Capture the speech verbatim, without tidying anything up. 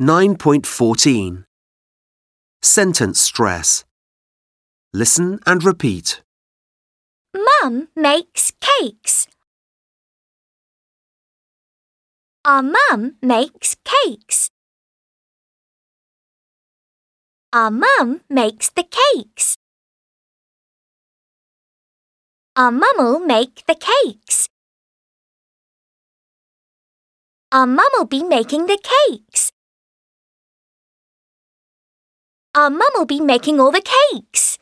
nine point fourteen. Sentence stress. Listen and repeat. Mum makes cakes. Our mum makes cakes. Our mum makes the cakes. Our mum'll make the cakes. Our mum'll be making the cakes. Our mum'll be making all the cakes.